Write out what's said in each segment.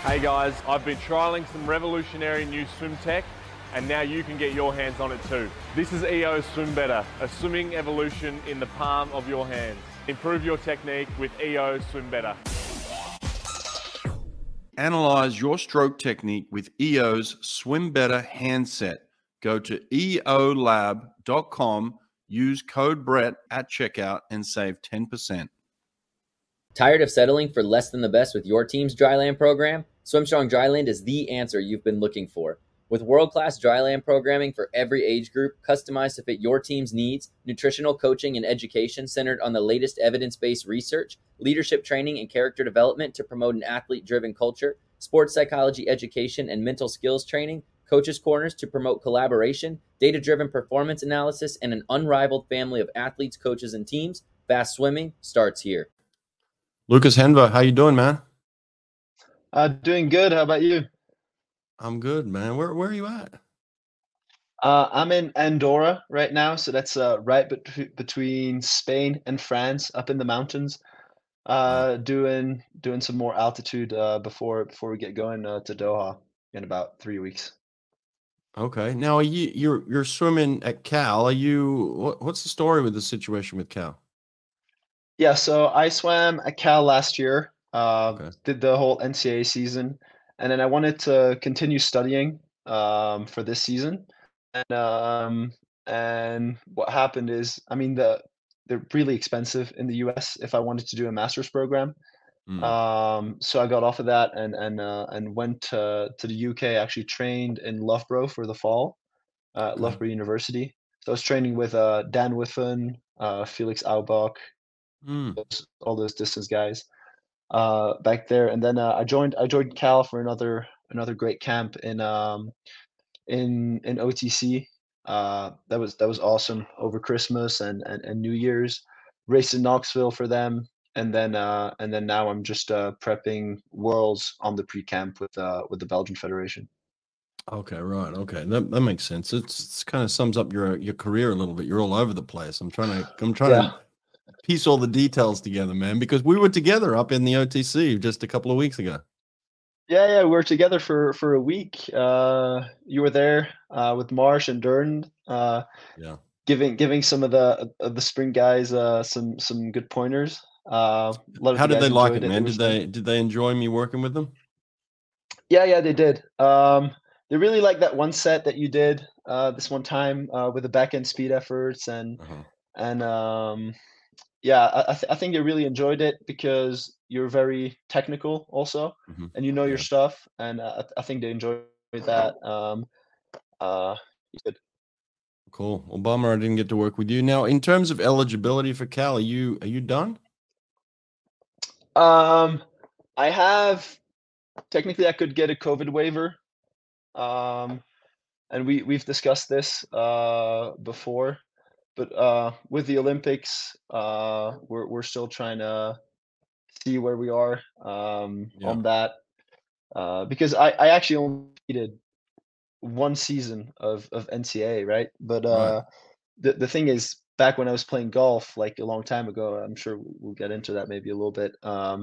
Hey guys, I've been trialling some revolutionary new swim tech and now you can get your hands on it too. This is EO Swim Better, a swimming evolution in the palm of your hands. Improve your technique with EO Swim Better. Analyze your stroke technique with EO's Swim Better handset. Go to eolab.com, use code Brett at checkout and save 10%. Tired of settling for less than the best with your team's dryland program? SwimStrong Dryland is the answer you've been looking for. With world-class dryland programming for every age group, customized to fit your team's needs, nutritional coaching and education centered on the latest evidence-based research, leadership training and character development to promote an athlete-driven culture, sports psychology education and mental skills training, coaches' corners to promote collaboration, data-driven performance analysis, and an unrivaled family of athletes, coaches, and teams, Fast Swimming starts here. Lucas Henva, how you doing, man? Doing good. How about you? I'm good, man. Where are you at? I'm in Andorra right now, so that's right between Spain and France, up in the mountains. Doing some more altitude before we get going to Doha in about 3 weeks. Okay. Now, you're swimming at Cal. What's the story with the situation with Cal? Yeah, so I swam at Cal last year. Okay. Did the whole NCAA season, and then I wanted to continue studying for this season. And what happened is, I mean, they're really expensive in the US if I wanted to do a master's program. So I got off of that and went to the UK. Actually trained in Loughborough for the fall at Okay. Loughborough University. So I was training with Dan Whiffen, Felix Aubach, all those distance guys back there. And then I joined Cal for another great camp in OTC. That was awesome over Christmas and New Year's. Raced in Knoxville for them, and then now I'm just prepping Worlds on the pre-camp with the Belgian Federation. Okay, right. Okay, that makes sense. It's kind of sums up your career a little bit. You're all over the place. I'm trying to piece all the details together, man, because we were together up in the OTC just a couple of weeks ago. Yeah, we were together for a week. You were there with Marsh and Durden. Giving some of the spring guys some good pointers. How did they like it, man? Did they enjoy me working with them? Yeah, they did. They really liked that one set that you did this one time with the back end speed efforts and yeah, I think they really enjoyed it because you're very technical also, and you know your stuff, and I think they enjoyed that. Good. Cool. Well, bummer I didn't get to work with you. Now, in terms of eligibility for Cal, are you done? I have technically I could get a COVID waiver, and we've discussed this before. But with the Olympics, we're still trying to see where we are on that because I actually only needed one season of NCAA, right? But the thing is, back when I was playing golf, like a long time ago, I'm sure we'll get into that maybe a little bit.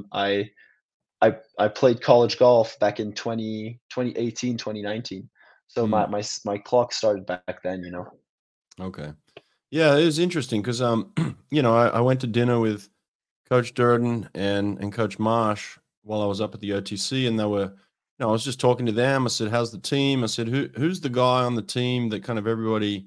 I played college golf back in 2018, 2019. So my clock started back then, you know. Okay. Yeah, it was interesting because I went to dinner with Coach Durden and Coach Marsh while I was up at the OTC, and they were, I was just talking to them. I said, "How's the team?" I said, "Who's the guy on the team that kind of everybody,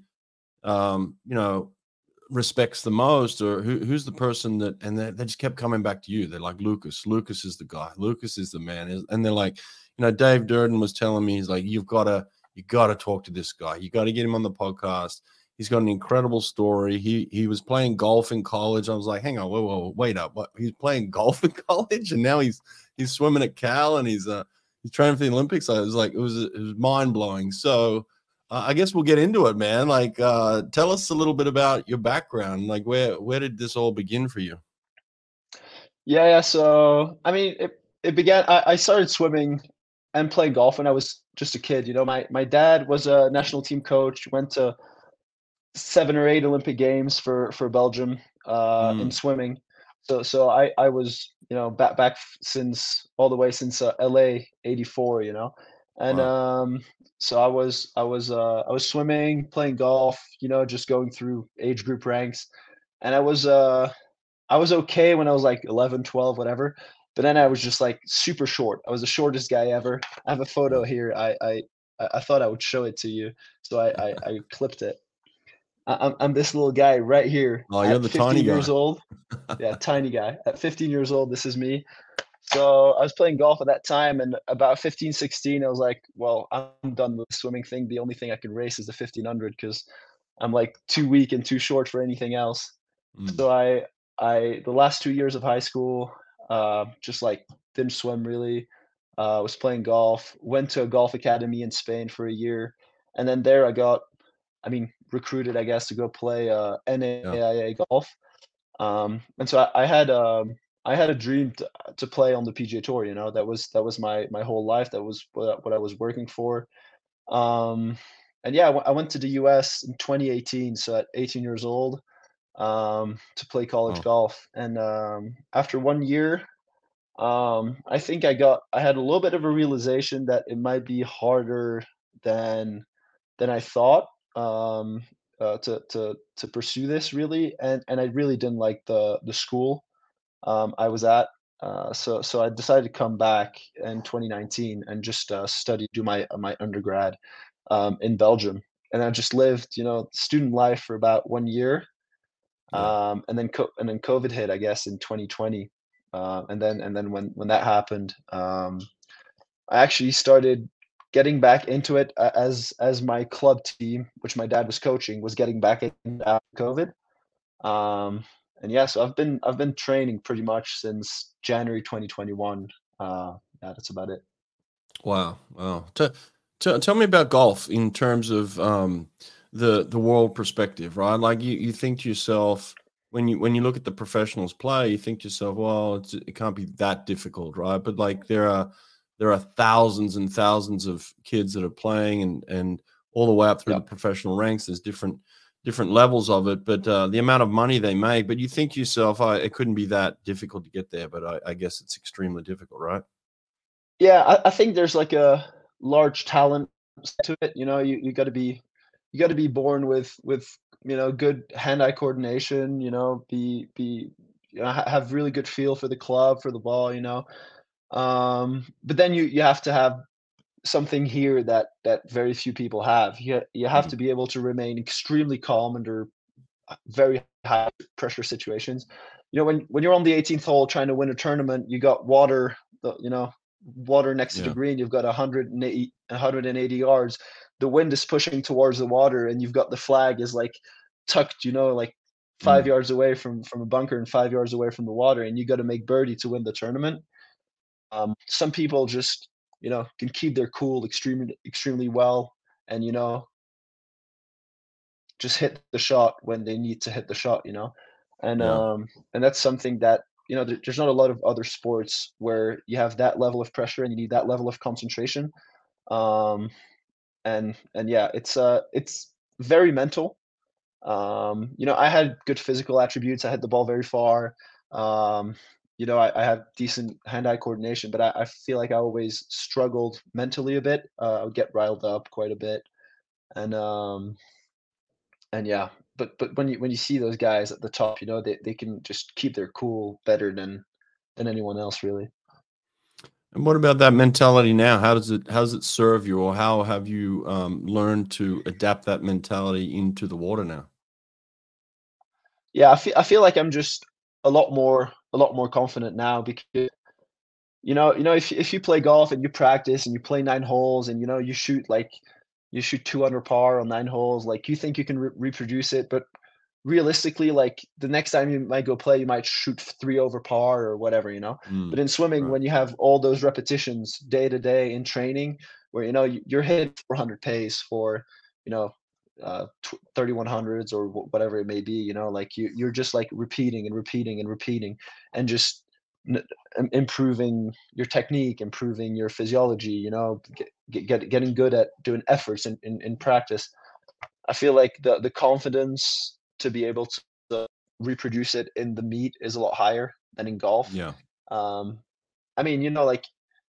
respects the most, or who's the person that?" And they just kept coming back to you. They're like, "Lucas. Lucas is the guy. Lucas is the man." And they're like, Dave Durden was telling me, he's like, you got to talk to this guy. You got to get him on the podcast. He's got an incredible story. He was playing golf in college. I was like, hang on, whoa, wait up. What? He's playing golf in college, and now he's swimming at Cal, and he's training for the Olympics. I was like, it was mind blowing. So I guess we'll get into it, man. Like, tell us a little bit about your background. Like, where did this all begin for you? Yeah. So I mean, it began. I started swimming and playing golf when I was just a kid. My dad was a national team coach. Went to 7 or 8 Olympic Games for Belgium in swimming. So I was back since all the way since LA '84, and Wow. so I was swimming, playing golf, just going through age group ranks, and I was okay when I was like 11, 12, whatever. But then I was just like super short. I was the shortest guy ever. I have a photo Wow. here. I thought I would show it to you, so I clipped it. I'm this little guy right here Oh, you're at the tiny 15 years guy. old. Yeah, tiny guy. At 15 years old, this is me. So I was playing golf at that time, and about 15, 16, I was like, well, I'm done with the swimming thing. The only thing I can race is the 1500 because I'm like too weak and too short for anything else. Mm. So the last 2 years of high school, just like didn't swim really. Was playing golf. Went to a golf academy in Spain for a year, and then there I mean, recruited, I guess, to go play Yeah. NAIA golf. And so I had a dream to play on the PGA Tour. That was my whole life. That was what I was working for. Um, and yeah, I went to the US in 2018, so at 18 years old, to play college Oh, golf. And after 1 year, I think I had a little bit of a realization that it might be harder than I thought, to pursue this really, and I really didn't like the school I was at. So I decided to come back in 2019 and just do my undergrad in Belgium, and I just lived, student life for about 1 year, yeah. and then COVID hit, I guess, in 2020, and then when that happened, I actually started getting back into it as my club team, which my dad was coaching, was getting back in after COVID. And yeah, so I've been training pretty much since January 2021. Yeah, that's about it. Wow. Wow. Tell me about golf in terms of the world perspective, right? Like you think to yourself when you look at the professionals play, you think to yourself, well, it can't be that difficult, right? But like there are thousands and thousands of kids that are playing and all the way up through Yeah. the professional ranks. There's different levels of it, but the amount of money they make. But you think to yourself, it couldn't be that difficult to get there. But I guess it's extremely difficult, right? Yeah, I think there's like a large talent to it. You got to be born with good hand-eye coordination. Have really good feel for the club, for the ball. But then you have to have something here that very few people have. You have Mm. to be able to remain extremely calm under very high pressure situations. When you're on the 18th hole trying to win a tournament, you got water next to the Yeah. green. You've got 180 yards. The wind is pushing towards the water, and you've got the flag is like tucked, like five Mm. yards away from a bunker and 5 yards away from the water, and you got to make birdie to win the tournament. Some people just can keep their cool extremely well, and just hit the shot when they need to hit the shot, and Yeah. that's something that there's not a lot of other sports where you have that level of pressure and you need that level of concentration. um, and yeah, it's very mental. I had good physical attributes. I hit the ball very far. I have decent hand-eye coordination, but I feel like I always struggled mentally a bit. I would get riled up quite a bit, and yeah. But when you see those guys at the top, they can just keep their cool better than anyone else, really. And what about that mentality now? How does it serve you, or how have you learned to adapt that mentality into the water now? Yeah, I feel like I'm just a lot more confident now because if you play golf and you practice and you play 9 holes and you shoot 2 under par on 9 holes, like you think you can reproduce it, but realistically, like the next time you might go play, you might shoot 3 over par or whatever. But Mm. in swimming, Right. when you have all those repetitions day to day in training, where you're hitting 400 pace for you know 3100s or whatever it may be, like you're just like repeating and repeating and repeating, and just n- improving your technique, improving your physiology, getting good at doing efforts in practice. I feel like the confidence to be able to reproduce it in the meet is a lot higher than in golf. Yeah. I mean, you know, like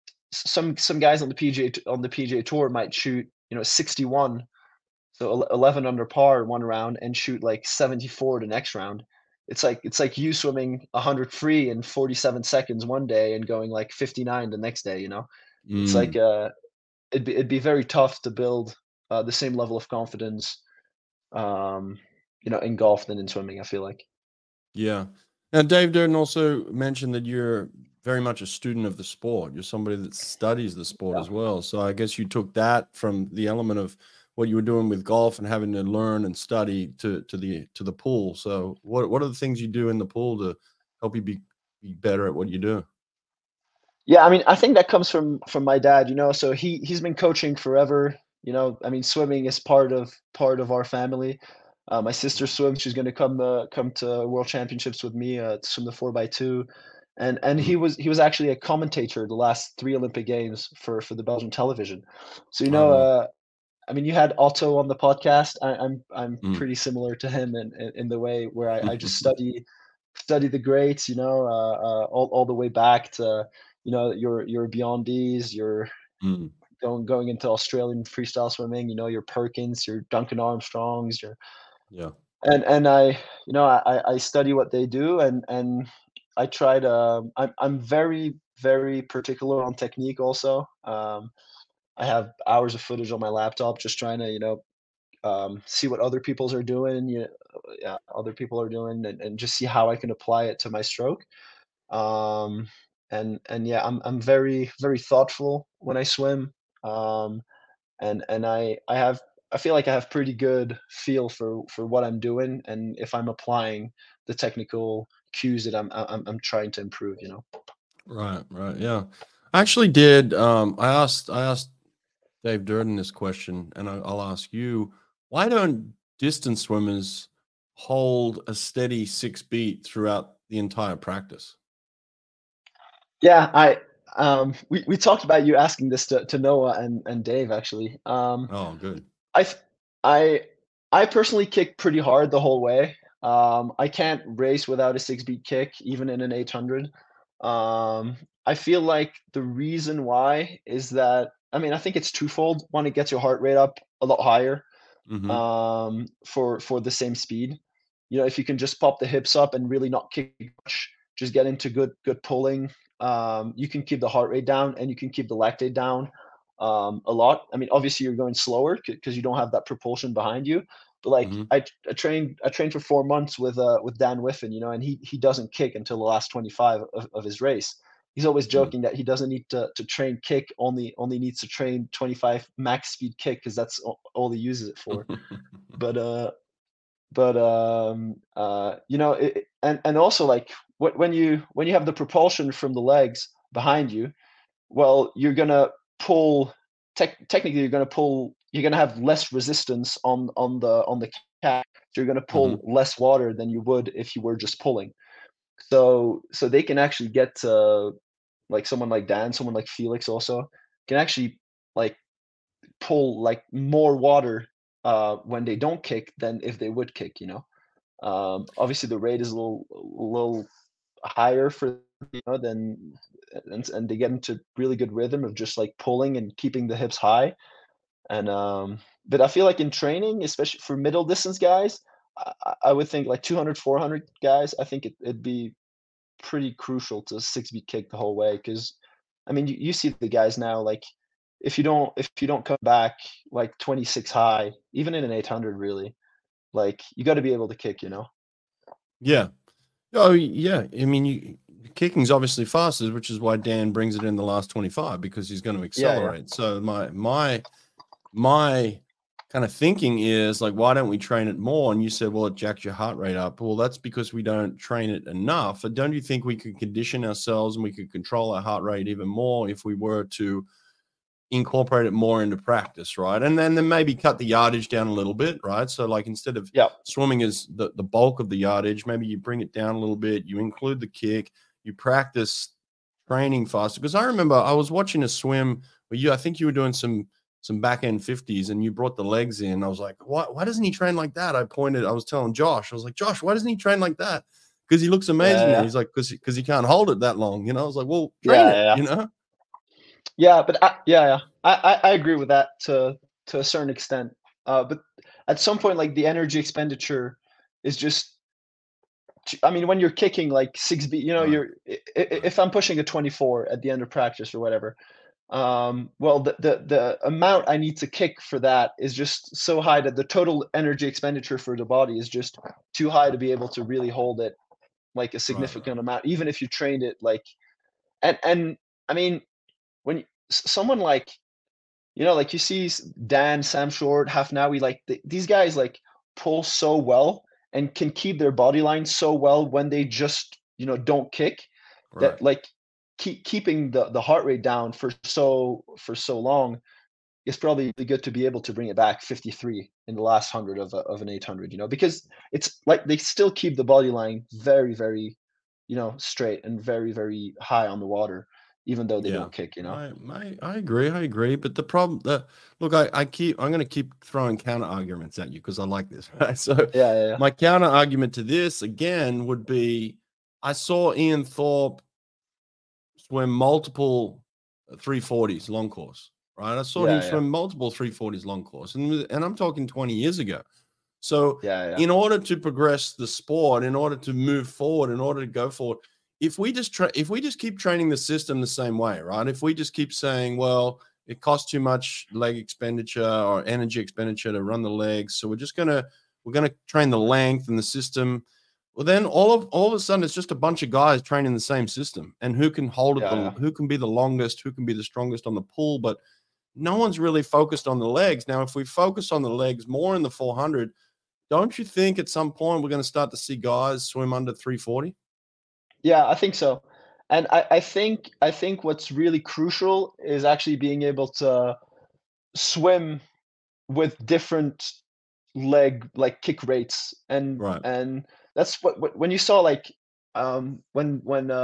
some guys on the PGA Tour might shoot, you know, 61, so 11 under par one round, and shoot like 74 the next round. It's like you swimming 100 free in 47 seconds one day and going like 59 the next day. You know, it's like Mm, it'd be very tough to build the same level of confidence, um, you know, in golf than in swimming. I feel like. yeah. Now, Dave Durden also mentioned that you're very much a student of the sport. You're somebody that studies the sport Yeah. as well. So I guess you took that from the element of what you were doing with golf and having to learn and study to the pool. So what are the things you do in the pool to help you be better at what you do? Yeah, I mean, I think that comes from my dad, you know. So he's been coaching forever, you know. I mean, swimming is part of our family. My sister swims. She's going to come to World Championships with me to swim the 4x2, and Mm. he was actually a commentator the last three Olympic Games for the Belgian television. So you All know, right. I mean, you had Otto on the podcast. I'm Mm. pretty similar to him in the way where I just study the greats, you know, all the way back to, you know, your Beyondies, your Mm. going into Australian freestyle swimming, you know, your Perkins, your Duncan Armstrongs, your Yeah. and I, you know, I study what they do, and I try to. I'm very very particular on technique also. I have hours of footage on my laptop just trying to, you know, see what other people's are doing, yeah, other people are doing, and just see how I can apply it to my stroke. Um, and yeah, I'm very very thoughtful when I swim. Um, and I feel like I have pretty good feel for what I'm doing, and if I'm applying the technical cues that I'm trying to improve, you know. Right. Right. Yeah. I actually did. I asked Dave Durden this question, and I'll ask you: why don't distance swimmers hold a steady 6 beat throughout the entire practice? Yeah, we talked about you asking this to Noah and Dave actually. Oh, good. I th- I I personally kick pretty hard the whole way. I can't race without a 6 beat kick, even in an 800. I feel like the reason why is that, I mean, I think it's twofold. One, it gets your heart rate up a lot higher, Hmm. for the same speed. You know, if you can just pop the hips up and really not kick much, just get into good pulling, you can keep the heart rate down and you can keep the lactate down a lot. I mean, obviously you're going slower because you don't have that propulsion behind you. But like Hmm. I trained for 4 months with Dan Whiffen, you know, and he doesn't kick until the last 25 of his race. He's always joking that he doesn't need to train kick, only needs to train 25 max speed kick because that's all he uses it for. But you know, and also like when you have the propulsion from the legs behind you, well, you're gonna pull. Technically, You're gonna have less resistance on the cat. So you're gonna Hmm. pull less water than you would if you were just pulling. So they can actually get to, like, someone like Dan, someone like Felix also can actually like pull like more water when they don't kick than if they would kick. You know, obviously the rate is a little higher for, you know, than, and they get into really good rhythm of just like pulling and keeping the hips high. And but I feel like in training, especially for middle distance guys, I would think like 200, 400 guys, I think it'd be pretty crucial to 6 beat kick the whole way. Because I mean, you see the guys now, like, if you don't come back like 26 high, even in an 800, really, like, you got to be able to kick, you know. Yeah. Oh, yeah. I mean, kicking's obviously faster, which is why Dan brings it in the last 25 because he's going to Yeah, yeah. accelerate. So my kind of thinking is like, why don't we train it more? And you said, well, it jacks your heart rate up. Well, that's because we don't train it enough. But don't you think we could condition ourselves and we could control our heart rate even more if we were to incorporate it more into practice, right? And then maybe cut the yardage down a little bit, right? So like instead of Yeah. swimming as the bulk of the yardage, maybe you bring it down a little bit, you include the kick, you practice training faster. Because I remember I was watching a swim where I think you were doing some back end 50s and you brought the legs in. I was like, why doesn't he train like that? I was telling Josh, I was like, Josh, why doesn't he train like that? because he looks amazing. Yeah. He's like, because he can't hold it that long. You know, I was like, well, train it. You know. Yeah, but I agree with that to a certain extent. But at some point, like the energy expenditure is just. I mean, when you're kicking like 6B, you know, Right. if I'm pushing a 24 at the end of practice or whatever, well, the amount I need to kick for that is just so high that the total energy expenditure for the body is just too high to be able to really hold it like a significant amount, even if you trained it like, and I mean, when someone like, you know, like you see Dan, Sam Short, Hafnawi, like these guys like pull so well and can keep their body line so well when they just, you know, don't kick, Right. that like keeping the heart rate down for so long is probably good to be able to bring it back 53 in the last 100 of an 800, you know, because it's like they still keep the body line very, very, you know, straight and very, very high on the water, even though they Yeah. don't kick, you know. I agree. But the problem, look, I'm going to keep throwing counter arguments at you because I like this. Right? So Yeah. my counter argument to this again would be, I saw Ian Thorpe swim multiple 340s long course. Right, I saw him swim multiple 340s long course, and I'm talking 20 years ago. So in order to progress the sport, in order to move forward, in order to go forward, if we just keep training the system the same way, right? If we just keep saying, well, it costs too much leg expenditure or energy expenditure to run the legs, so we're gonna train the length and the system. Well, then all of a sudden it's just a bunch of guys training the same system, and who can hold it, who can be the longest, who can be the strongest on the pull, but no one's really focused on the legs. Now, if we focus on the legs more in the 400, don't you think at some point we're going to start to see guys swim under 340? Yeah, I think so. And I think what's really crucial is actually being able to swim with different leg like kick rates, and Right. that's what when you saw like when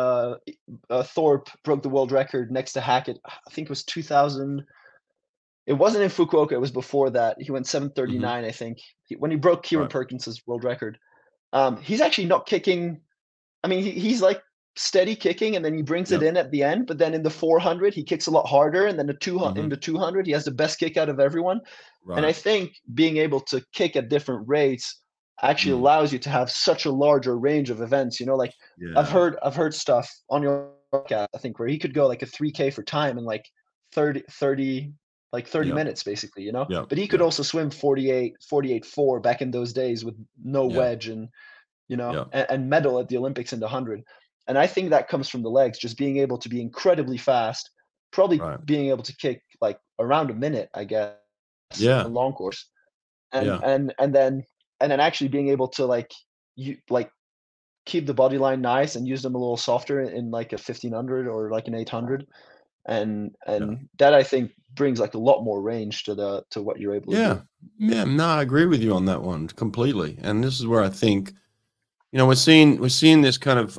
Thorpe broke the world record next to Hackett, I think it was 2000. It wasn't in Fukuoka, it was before that. He went 7:39, I think. When he broke Kieran Right. Perkins's world record. He's actually not kicking. I mean, he's like steady kicking, and then he brings it Yep. in at the end. But then in the 400, he kicks a lot harder, and then in the 200, he has the best kick out of everyone. And I Right. think being able to kick at different rates actually allows you to have such a larger range of events. You know, like I've Yeah. heard stuff on your podcast, I think, where he could go like a 3K for time in like 30 Yep. minutes, basically, you know. Yep. But he could Yep. also swim 48.4 back in those days with no Yeah. wedge, and you know, Yep. and medal at the Olympics in the 100. And I think that comes from the legs, just being able to be incredibly fast, probably Right. being able to kick like around a minute, I guess, Yeah. a long course, and Yeah. then actually being able to like you like keep the body line nice and use them a little softer in like a 1500 or like an 800, and Yeah. that I think brings like a lot more range to what you're able to Yeah. do. Yeah. No, I agree with you on that one completely. And this is where I think, we're seeing this kind of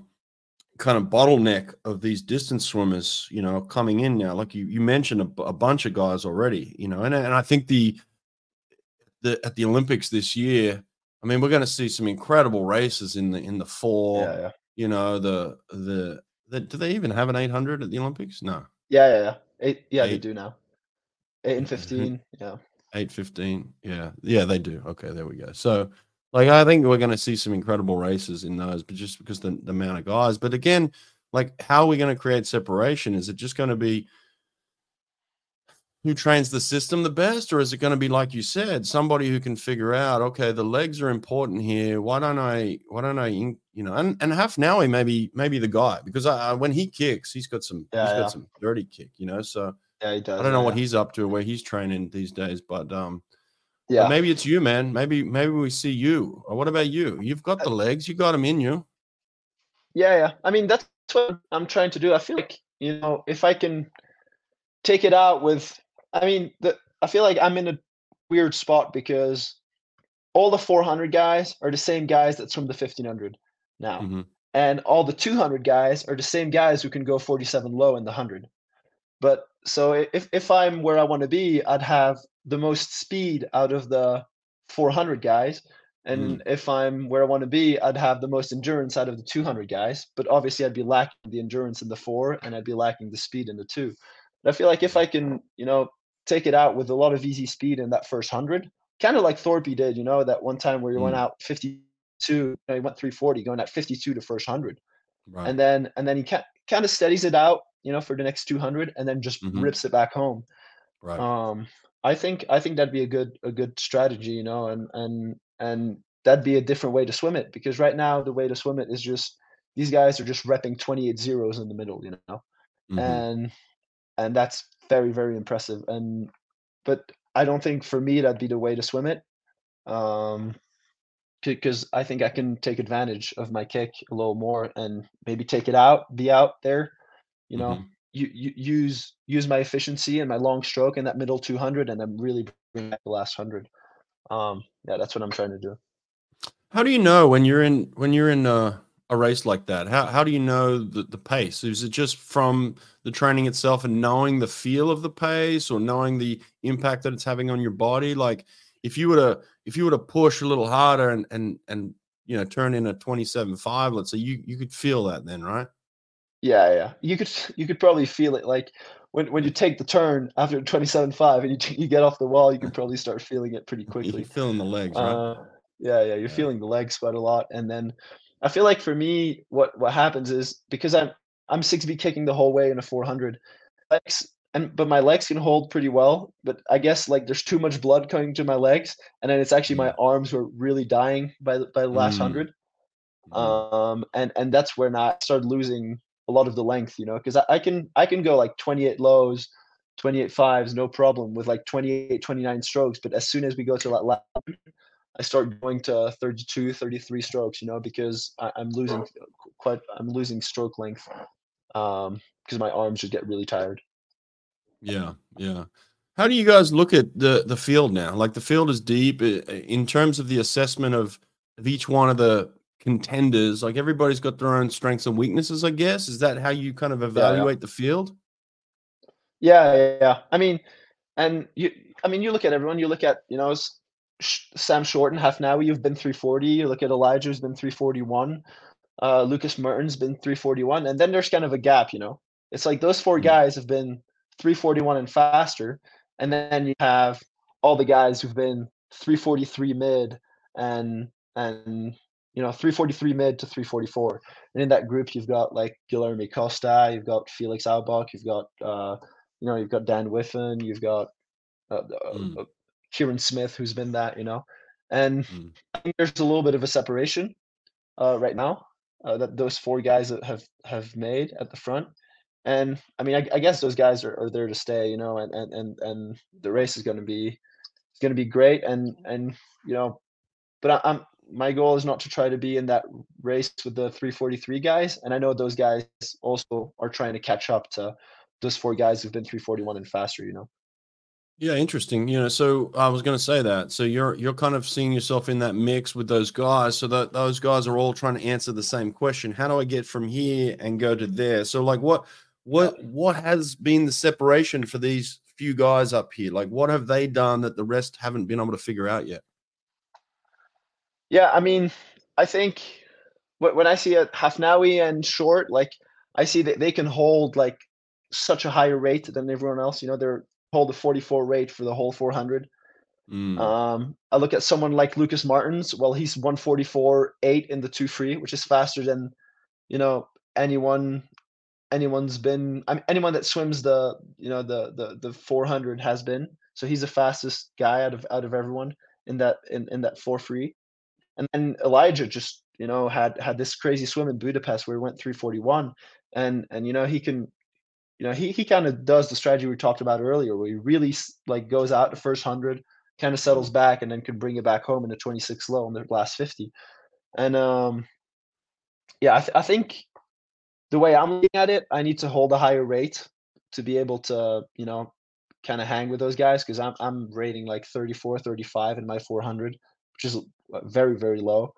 bottleneck of these distance swimmers, coming in now. Like you mentioned a bunch of guys already, and I think at the Olympics this year, I mean, we're going to see some incredible races in the 4. Do they even have an 800 at the Olympics? No. Yeah. They 8, do now. 8 and 15. Yeah. 8:15. Yeah, they do. Okay, there we go. So, like, I think we're going to see some incredible races in those, but just because the amount of guys. But again, like, how are we going to create separation? Is it just going to be who trains the system the best, or is it going to be, like you said, somebody who can figure out, okay, the legs are important here. Why don't I, and Hafnawi maybe the guy, because when he kicks, he's got some dirty kick, So Yeah, he does. I don't know what he's up to, where he's training these days, but Yeah. but maybe it's you, man. Maybe we see you. Or what about you? You've got the legs. You got them in you. Yeah. I mean, that's what I'm trying to do. I feel like, if I can take it out with, I feel like I'm in a weird spot because all the 400 guys are the same guys that's from the 1500 now. Mhm. And all the 200 guys are the same guys who can go 47 low in the 100. But so if I'm where I want to be, I'd have the most speed out of the 400 guys, And if I'm where I want to be, I'd have the most endurance out of the 200 guys. But obviously, I'd be lacking the endurance in the 4, and I'd be lacking the speed in the 2. But I feel like if I can, take it out with a lot of easy speed in that first 100, kind of like Thorpe did, that one time where he went out 52, he went 340, going at 52 to first 100. Right. And then he kind of steadies it out, for the next 200, and then just rips it back home. Right. I think that'd be a good strategy, and that'd be a different way to swim it, because right now the way to swim it is just these guys are just repping 28 zeros in the middle, and that's very, very impressive. But I don't think for me that'd be the way to swim it, because I think I can take advantage of my kick a little more and maybe take it out, be out there, use my efficiency and my long stroke in that middle 200, and then really bring back the last 100. Yeah, that's what I'm trying to do. How do you know when you're in a race like that? How do you know the pace? Is it just from the training itself and knowing the feel of the pace, or knowing the impact that it's having on your body? Like if you were to push a little harder and turn in a 27.5, let's say, you could feel that then, right? Yeah. You could probably feel it, like when you take the turn after 27.5 and you get off the wall, you can probably start feeling it pretty You're quickly. feeling the legs, right? Yeah, you're Yeah. feeling the legs quite a lot, and then I feel like for me, what happens is, because I'm 6B kicking the whole way in a 400, but my legs can hold pretty well, but I guess like there's too much blood coming to my legs, and then it's actually my arms were really dying by the last 100. And that's when I started losing a lot of the length, because I can go like 28 lows, 28 fives, no problem, with like 28, 29 strokes. But as soon as we go to that lap, I start going to 32, 33 strokes, because I'm losing stroke length, because my arms just get really tired. Yeah. How do you guys look at the field now? Like, the field is deep in terms of the assessment of each one of the contenders. Like, everybody's got their own strengths and weaknesses, I guess. Is that how you kind of evaluate the field? Yeah. I mean, you look at everyone. You look at, Sam Shorten, Hafnaoui, you've been 340. You look at Elijah, who's been 341. Lucas Mertens been 341, and then there's kind of a gap. It's like those 4 guys have been 341 and faster, and then you have all the guys who've been 343 mid and 343 mid to 344. And in that group, you've got like Guilherme Costa, you've got Felix Aubach, you've got you've got Dan Whiffen, you've got Kieran Smith, who's been that, and I think there's a little bit of a separation right now that those 4 guys that have made at the front. And I mean, I guess those guys are there to stay, and the race is going to be great. And but my goal is not to try to be in that race with the 343 guys. And I know those guys also are trying to catch up to those 4 guys who've been 341 and faster, Yeah, interesting. So I was going to say that. So you're kind of seeing yourself in that mix with those guys, so that those guys are all trying to answer the same question: how do I get from here and go to there? So like, what has been the separation for these few guys up here? Like, what have they done that the rest haven't been able to figure out yet? Yeah, I mean, I think when I see a Hafnaoui and Short, like, I see that they can hold like such a higher rate than everyone else. They're hold a 44 rate for the whole 400. I look at someone like Lucas Martins. Well, he's 144.8 in the 2 free, which is faster than anyone's been. Anyone that swims the 400 has been. So he's the fastest guy out of everyone in that 4 free. And then Elijah just had this crazy swim in Budapest where he went 341, and he can. He kind of does the strategy we talked about earlier, where he really like goes out the first 100, kind of settles back, and then can bring it back home in the 26 low in the last 50. And yeah, I think the way I'm looking at it, I need to hold a higher rate to be able to kind of hang with those guys, because I'm rating like 34, 35 in my 400, which is very, very low.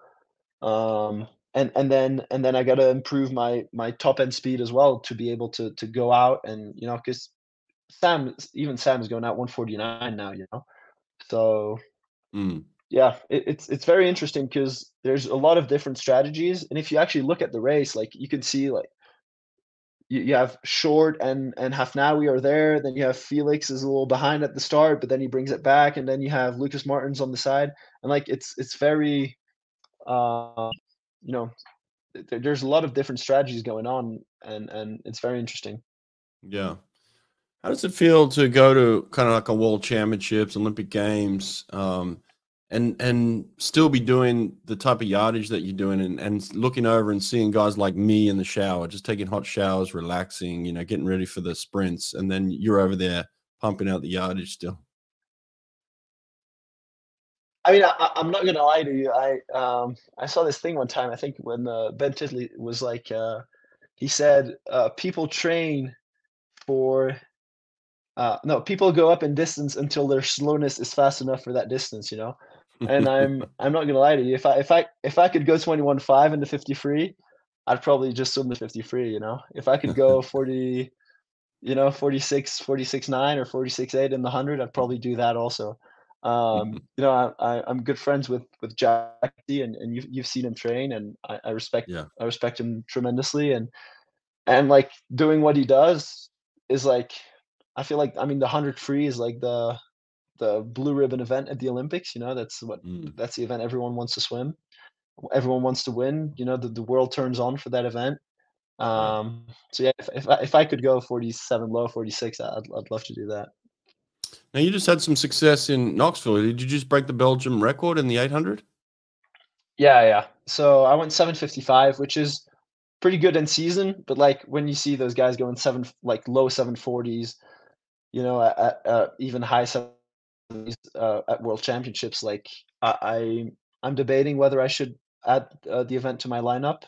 And then I got to improve my top end speed as well to be able to go out, and because Sam is going out 149 now, so yeah, it's very interesting because there's a lot of different strategies, and if you actually look at the race, like you can see like you have Short and Hafnawi are there, then you have Felix is a little behind at the start, but then he brings it back, and then you have Lucas Martins on the side, and like it's very uh, you know there's a lot of different strategies going on, and it's very interesting. Yeah. How does it feel to go to kind of like a world championships, Olympic games, and still be doing the type of yardage that you're doing, and looking over and seeing guys like me in the shower, just taking hot showers, relaxing, getting ready for the sprints, and then you're over there pumping out the yardage still. I mean, I'm not gonna lie to you. I saw this thing one time. I think when Ben Titley was like, he said, people train for no, people go up in distance until their slowness is fast enough for that distance, you know. And I'm not gonna lie to you. If I could go 21.5 in the 50 free, I'd probably just swim the 50 free, you know. If I could go 40, 46.9 or 46.8 in the 100, I'd probably do that also. I'm good friends with Jackie, and you've seen him train, and Yeah. I respect him tremendously, and like doing what he does is like I feel like, I mean, the 100 free is like the blue ribbon event at the Olympics. You know, Mm. that's the event everyone wants to swim. Everyone wants to win. You know, the world turns on for that event. Yeah. So yeah, if I could go 47 low, 46, I'd love to do that. Now you just had some success in Knoxville. Did you just break the Belgium record in the 800? Yeah, yeah. So I went 7:55, which is pretty good in season, but like when you see those guys going like low 7:40s, even high 7:40s at World Championships, like I'm debating whether I should add the event to my lineup.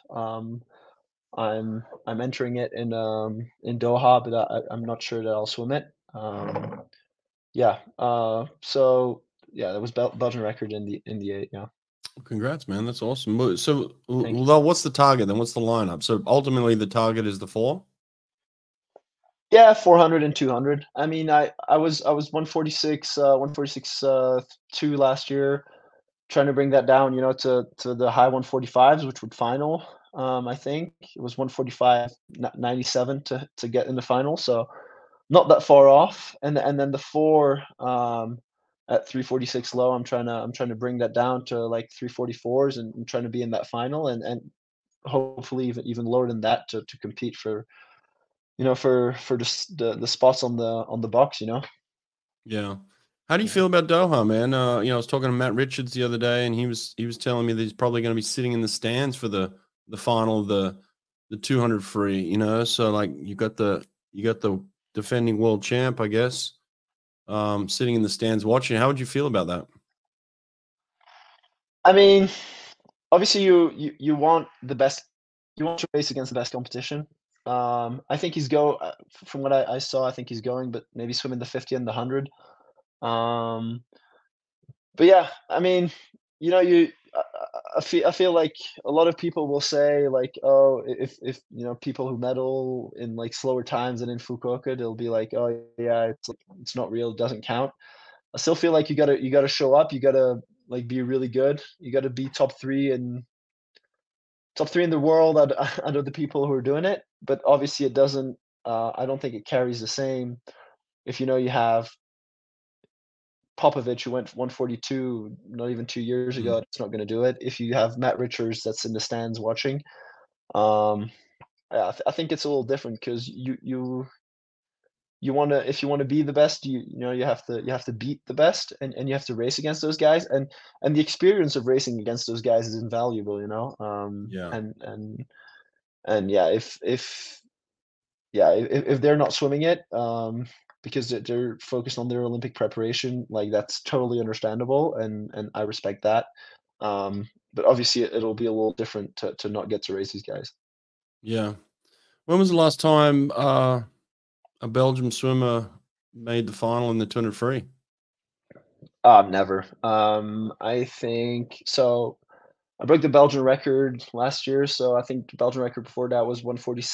I'm entering it in Doha, but I'm not sure that I'll swim it. Yeah. So yeah, that was Belgian record in the eight. Yeah. Congrats, man. That's awesome. So, Thank you. well, what's the target then? What's the lineup? So ultimately, the target is the 4. Yeah, 400 and 200. I mean, I was 146, 146 2 last year, trying to bring that down, to the high 145s, which would final. I think it was 145.97 to get in the final, so not that far off. And then the 4 at 346 low, I'm trying to bring that down to like 344s, and trying to be in that final, and hopefully even lower than that to compete for for the spots on the box, you know? Yeah. How do you Yeah. feel about Doha, man? I was talking to Matt Richards the other day, and he was telling me that he's probably going to be sitting in the stands for the final of the 200 free. So like you got the defending world champ, I guess, sitting in the stands watching. How would you feel about that? I mean, obviously you want the best, you want to race against the best competition. I think from what I saw, I think he's going, but maybe swimming the 50 and the 100. Um, but yeah, I mean, you know, you I feel like a lot of people will say like, oh, if people who medal in like slower times than in Fukuoka, they'll be like, oh yeah, it's not real, it doesn't count. I still feel like you gotta show up, you gotta like be really good, you gotta be top 3 in the world out out of the people who are doing it. But obviously, it doesn't. I don't think it carries the same if you have Popovich who went 142 not even 2 years Mm. ago. It's not going to do it. If you have Matt Richards that's in the stands watching, um, yeah, I think it's a little different because you want to, if you want to be the best, you have to beat the best, and you have to race against those guys, and the experience of racing against those guys is invaluable, Yeah. and yeah, if they're not swimming it, because they're focused on their Olympic preparation, like that's totally understandable, and I respect that. But obviously, it'll be a little different to not get to race these guys. Yeah. When was the last time a Belgium swimmer made the final in the 200 free? Never. I think so. I broke the Belgian record last year, so I think the Belgian record before that was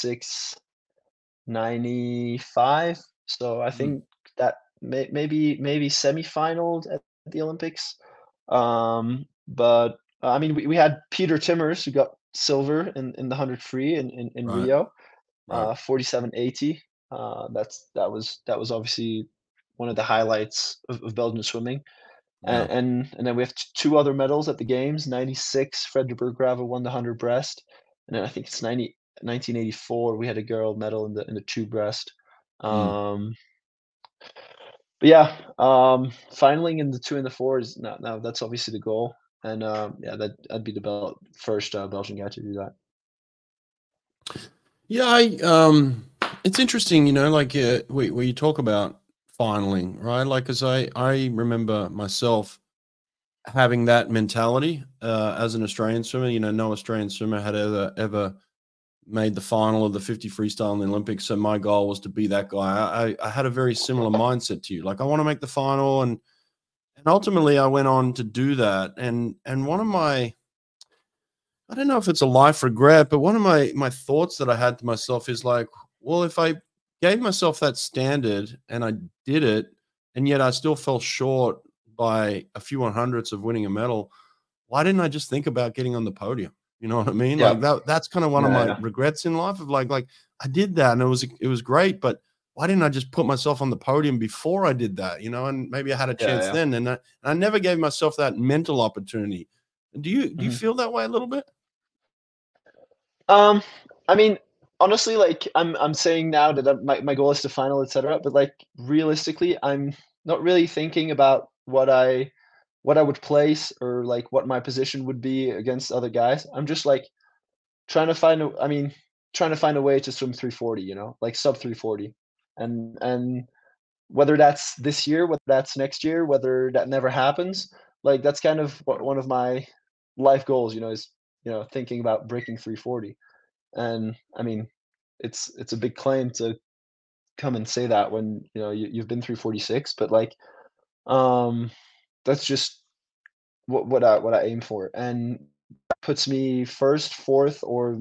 146.95. So I Mm. think that maybe semi-finaled at the Olympics. But I mean, we had Peter Timmers who got silver in the 100 free in Right. Rio, Right. 47.80. That was obviously one of the highlights of Belgian swimming. Yeah. And then we have two other medals at the games. 96, Fred de Burggrave won the 100 breast, and then I think it's 1984 we had a girl medal in the two breast. Mm. Um, but yeah, finaling in the two and the four is now that's obviously the goal, and yeah, that'd be the first Belgian guy to do that. Yeah, it's interesting, like where you talk about finaling, right? Like, because I remember myself having that mentality as an Australian swimmer. No Australian swimmer had ever made the final of the 50 freestyle in the Olympics. So my goal was to be that guy. I had a very similar mindset to you. Like, I want to make the final, and ultimately I went on to do that. And one of my, I don't know if it's a life regret, but one of my thoughts that I had to myself is like, well, if I gave myself that standard and I did it, and yet I still fell short by a few 100ths of winning a medal, why didn't I just think about getting on the podium? You know what I mean? Yeah, Like that's kind of one of yeah, my yeah. regrets in life of like I did that and it was great, but why didn't I just put myself on the podium before I did that? And maybe I had a Yeah, chance yeah. then, and I never gave myself that mental opportunity. Do you Mhm. feel that way a little bit? Um, I mean, honestly, like I'm saying now that my goal is to final, etc. But like realistically, I'm not really thinking about what I would place or like what my position would be against other guys. I'm just like trying to find a way to swim 340, like sub 340, and whether that's this year, whether that's next year, whether that never happens, like that's kind of one of my life goals, is thinking about breaking 340. And I mean, it's a big claim to come and say that when you've been through 46, but like um that's just what I aim for, and that puts me first, fourth, or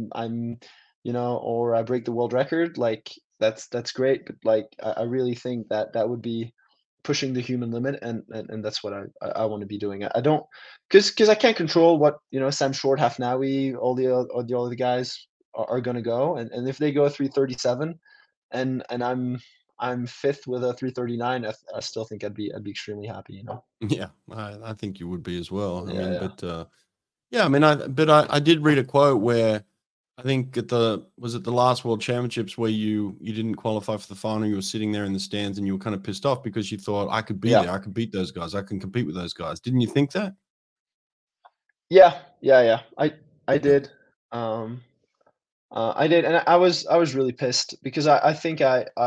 or I break the world record. Like that's great, but like I really think that that would be pushing the human limit, and that's what I want to be doing. I don't because I can't control what Sam Short, Hafnawi, all the other guys are going to go, and if they go 337, and I'm fifth with a 339, I still think I'd be extremely happy. Yeah, I think you would be as well. I Yeah, mean, yeah. but yeah, I mean, I did read a quote where I think was it the last World Championships where you didn't qualify for the final. You were sitting there in the stands and you were kind of pissed off because you thought, I could be Yeah. there, I could beat those guys, I can compete with those guys. Didn't you think that? Yeah, yeah, yeah. I Yeah. did. Um, I did, and I was really pissed because I think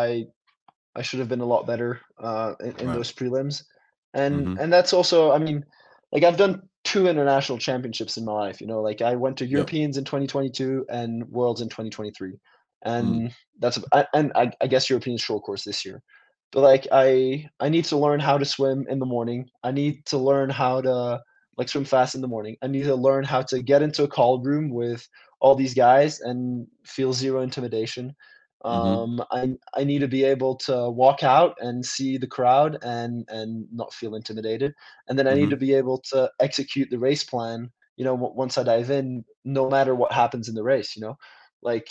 I should have been a lot better in Right. those prelims, and Mm-hmm. and that's also, I mean, like I've done two international championships in my life. Like I went to Yep. Europeans in 2022 and Worlds in 2023, Mm. and I guess European short course this year. But like I need to learn how to swim in the morning. I need to learn how to like swim fast in the morning. I need to learn how to get into a call room with all these guys and feel zero intimidation. Mm-hmm. I need to be able to walk out and see the crowd and not feel intimidated, and then I need Mm-hmm. to be able to execute the race plan. Once I dive in, no matter what happens in the race. Like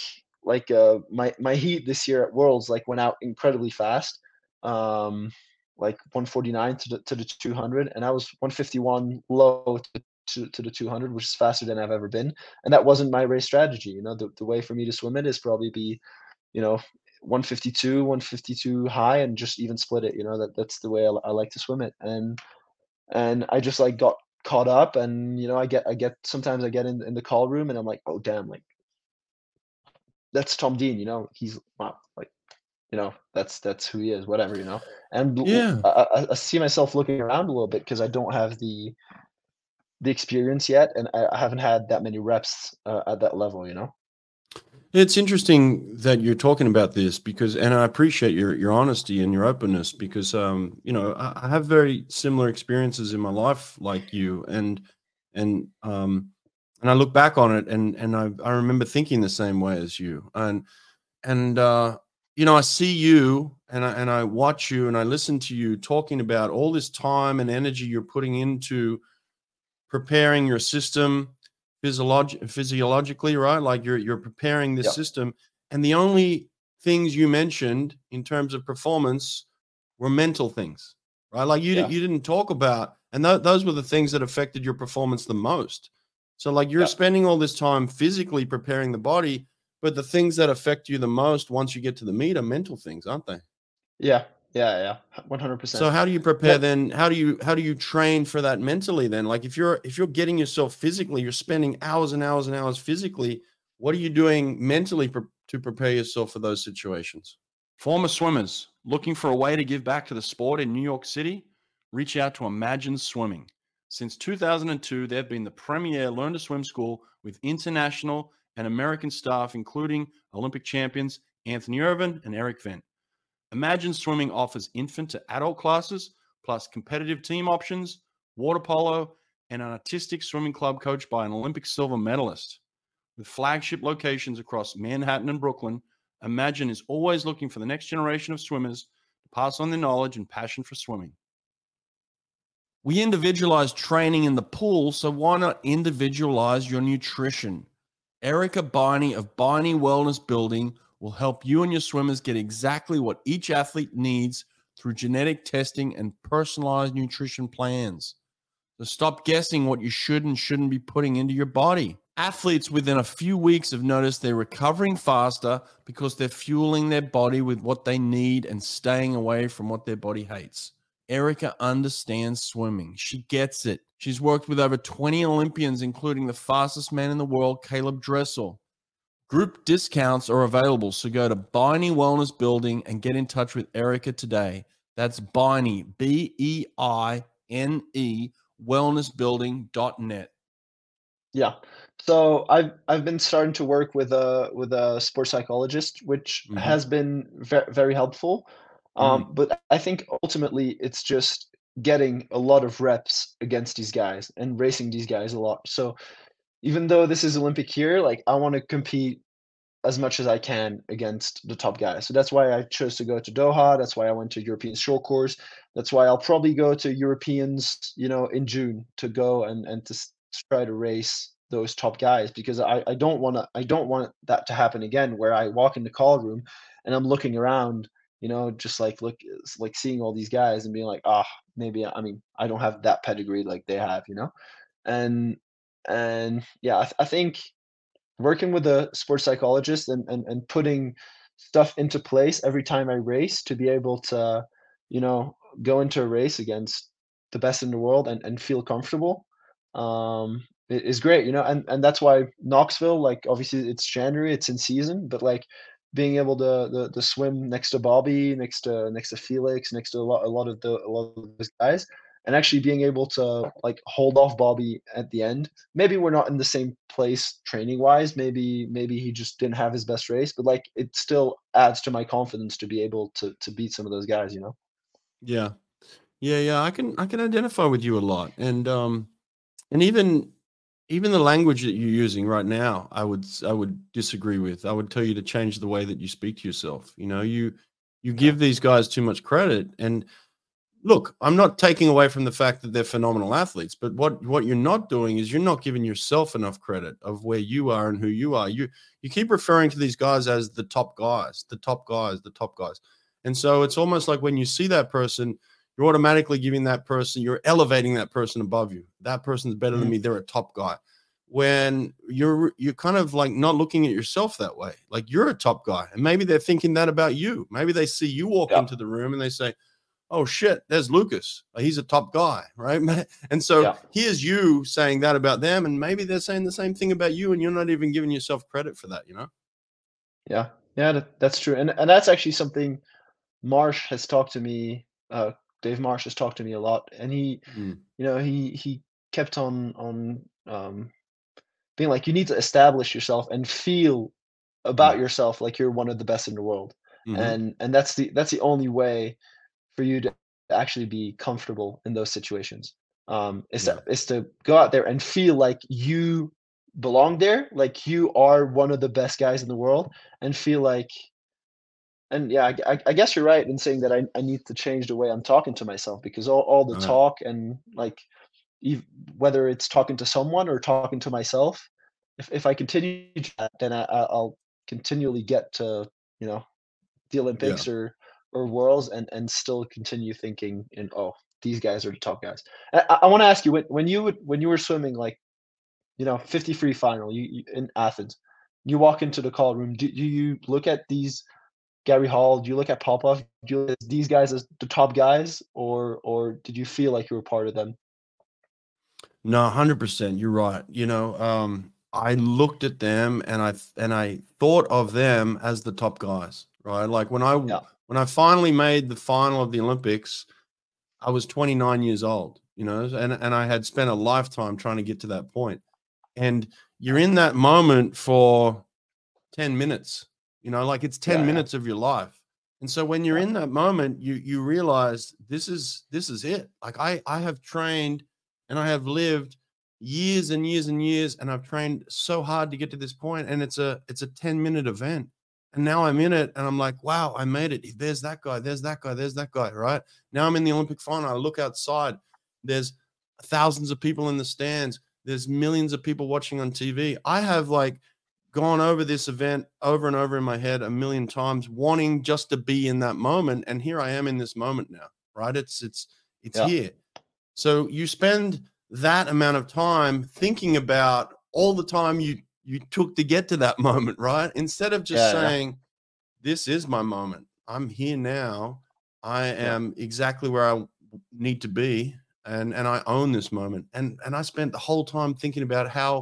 my heat this year at Worlds like went out incredibly fast, um, like 149 to the 200, and I was 151 low to the 200, which is faster than I've ever been, and that wasn't my race strategy. The way for me to swim it is probably be you know 152 high and just even split it. That's the way I like to swim it, and I just like got caught up, and I get sometimes I get in the call room and I'm like, oh damn, like that's Tom Dean. He's wow, like that's who he is, whatever. And Yeah. I see myself looking around a little bit because I don't have the experience yet, and I haven't had that many reps at that level. It's interesting that you're talking about this because, and I appreciate your honesty and your openness because, I have very similar experiences in my life like you, and I look back on it, and I remember thinking the same way as you, and I see you, and I watch you, and I listen to you talking about all this time and energy you're putting into preparing your system physiologically, right? Like you're preparing this system, and the only things you mentioned in terms of performance were mental things, right? Like you didn't talk about, and those were the things that affected your performance the most. So like you're spending all this time physically preparing the body, but the things that affect you the most once you get to the meet are mental things, aren't they? Yeah. 100%. So how do you prepare then? How do you train for that mentally then? Like if you're getting yourself physically, you're spending hours and hours and hours physically. What are you doing mentally to prepare yourself for those situations? Former swimmers looking for a way to give back to the sport in New York City? Reach out to Imagine Swimming. Since 2002, they've been the premier learn to swim school with international and American staff, including Olympic champions Anthony Irvin and Eric Vent. Imagine Swimming offers infant to adult classes, plus competitive team options, water polo, and an artistic swimming club coached by an Olympic silver medalist. With flagship locations across Manhattan and Brooklyn, Imagine is always looking for the next generation of swimmers to pass on their knowledge and passion for swimming. We individualize training in the pool, so why not individualize your nutrition? Erica Biney of Biney Wellness Building will help you and your swimmers get exactly what each athlete needs through genetic testing and personalized nutrition plans. So stop guessing what you should and shouldn't be putting into your body. Athletes within a few weeks have noticed they're recovering faster because they're fueling their body with what they need and staying away from what their body hates. Erica understands swimming. She gets it. She's worked with over 20 Olympians, including the fastest man in the world, Caleb Dressel. Group discounts are available, so go to Biney Wellness Building and get in touch with Erica today. That's Biney, BEINE, wellnessbuilding.net. Yeah. So I've been starting to work with a sports psychologist, which has been very helpful. But I think ultimately it's just getting a lot of reps against these guys and racing these guys a lot. So even though this is Olympic year, like I want to compete as much as I can against the top guys. So that's why I chose to go to Doha. That's why I went to European short course. That's why I'll probably go to Europeans, in June to go and to try to race those top guys, because I don't want that to happen again, where I walk in the call room and I'm looking around, just like seeing all these guys and being like, maybe I don't have that pedigree like they have, and yeah, I think working with a sports psychologist and putting stuff into place every time I race to be able to, go into a race against the best in the world and feel comfortable, is great, and that's why Knoxville, like obviously it's January, it's in season, but like being able to swim next to Bobby, next to Felix, next to a lot of those guys, and actually being able to like hold off Bobby at the end. Maybe we're not in the same place training wise. Maybe he just didn't have his best race, but like it still adds to my confidence to be able to beat some of those guys, Yeah. I can identify with you a lot, and even the language that you're using right now, I would disagree with. I would tell you to change the way that you speak to yourself. You give these guys too much credit, and look, I'm not taking away from the fact that they're phenomenal athletes, but what you're not doing is you're not giving yourself enough credit of where you are and who you are. You keep referring to these guys as the top guys, the top guys, the top guys. And so it's almost like when you see that person, you're automatically giving that person, you're elevating that person above you. That person's better than me. They're a top guy. When you're kind of like not looking at yourself that way, like you're a top guy. And maybe they're thinking that about you. Maybe they see you walk into the room and they say, oh shit, there's Lucas. He's a top guy, right? And so here's you saying that about them, and maybe they're saying the same thing about you, and you're not even giving yourself credit for that, Yeah, that's true, and that's actually something Marsh has talked to me. Dave Marsh has talked to me a lot, and he kept on being like, you need to establish yourself and feel about yourself like you're one of the best in the world, and that's the only way for you to actually be comfortable in those situations, is to go out there and feel like you belong there, like you are one of the best guys in the world, and feel like, and yeah, I guess you're right in saying that I need to change the way I'm talking to myself, because all the talk and like whether it's talking to someone or talking to myself, if I continue that, then I'll continually get to, you know, the Yeah. Olympics or Worlds and still continue thinking in, oh, these guys are the top guys. I want to ask you, when you were swimming, like, you know, 50 free final, you in Athens, you walk into the call room. Do you look at these Gary Hall? Do you look at Popov? Do you look at these guys as the top guys, or did you feel like you were part of them? No, 100%. You're right. You know, I looked at them and I thought of them as the top guys, right? Like when Yeah, I finally made the final of the Olympics, I was 29 years old, you know, and I had spent a lifetime trying to get to that point. And you're in that moment for 10 minutes, you know, like it's 10 yeah, minutes of your life. And so when you're yeah, in that moment, you realize this is it. Like I have trained and I have lived years and years and years, and I've trained so hard to get to this point, and it's a 10-minute event. And now I'm in it and I'm like, wow, I made it. There's that guy, there's that guy, there's that guy, right? Now I'm in the Olympic final. I look outside. There's thousands of people in the stands. There's millions of people watching on TV. I have like gone over this event over and over in my head a million times, wanting just to be in that moment. And here I am in this moment now, right? It's yeah, here. So you spend that amount of time thinking about all the time you took to get to that moment, right? Instead of just yeah, saying, this is my moment. I'm here now. I yeah, am exactly where I need to be. And I own this moment. And I spent the whole time thinking about how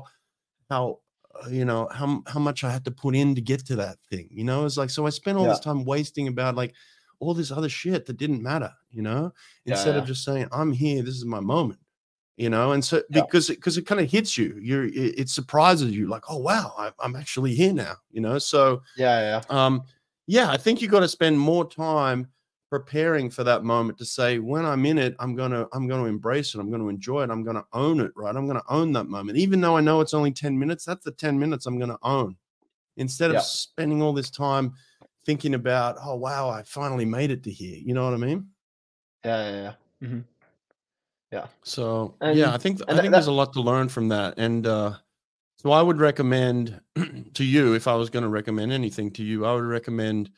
you know, how much I had to put in to get to that thing, you know. It's like, so I spent all yeah, this time wasting about like all this other shit that didn't matter, you know, yeah, instead of yeah, just saying, I'm here, this is my moment, you know. And so yeah, because it kind of hits you, it surprises you, like, oh wow, I'm actually here now, you know. So yeah, yeah, yeah, I think you got to spend more time preparing for that moment to say, when I'm in it, I'm gonna embrace it, I'm gonna enjoy it, I'm gonna own it, right? I'm gonna own that moment, even though I know it's only 10 minutes. That's the 10 minutes I'm gonna own, instead of yeah, spending all this time thinking about, oh wow, I finally made it to here. You know what I mean? yeah, yeah, yeah. Yeah. So yeah, And I think there's that a lot to learn from that. And so I would recommend to you, if I was going to recommend anything to you, I would recommend